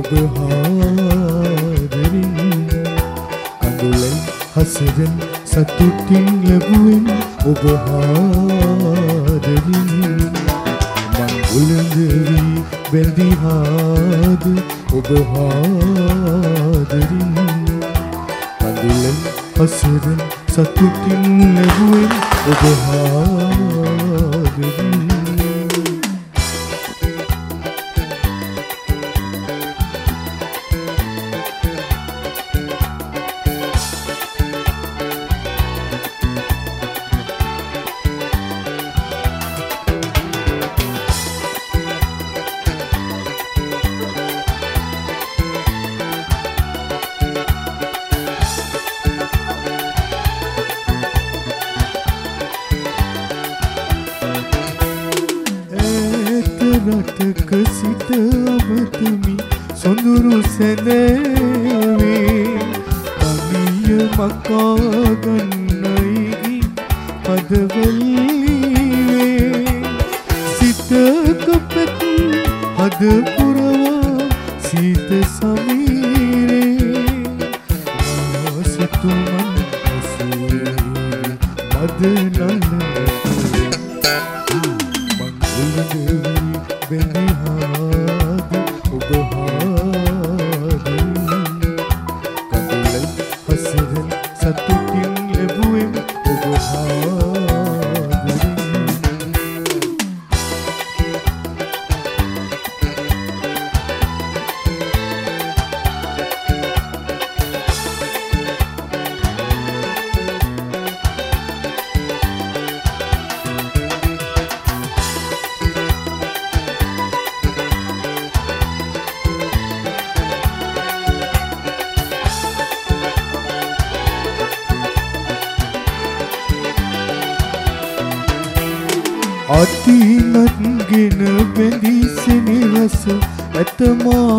ඔබ හාදරින් කඳුලෙන් හසරෙන් සතුටින් ලැබුවෙන් ඔබ හාදරින් මං උලඟ වී බැඳි හාද ඔබ හාදරින් කඳුලෙන් හසරෙන් සතුටින් ලැබුවෙන් ඔබ හාදරින් රටක සිට අවතුමි සොඳුරු සැඳෑවේ තනිය මකා ගන්නයි පදවල්ලීවේ සිතක පැතුම් හද පුරවා සීත සමීරේ සිතුමන් අසුරේ මද අතිලත්ගෙන බැඳි සෙනෙහස ඇත මා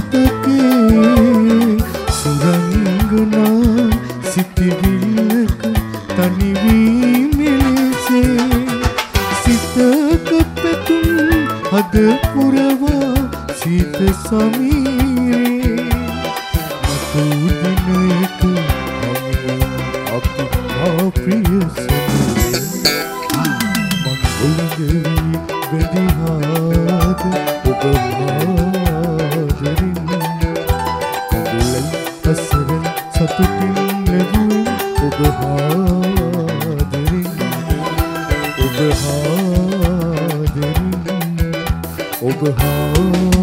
මතකේ සුරංගනා සිටිවිල්ලක තනිවී මෙලෙසේ සිතක පැතුම් හද පුරවා සීත සමීරේ මතු දිනයක අපි අප්‍රිය බැඳි හාද ඔබ හාදරින් කඳුලෙන් හසරෙන් සතුටින් ලැබුවෙන් ඔබ හාදරින් ඔබ හාදරින් ඔබ හාදරින්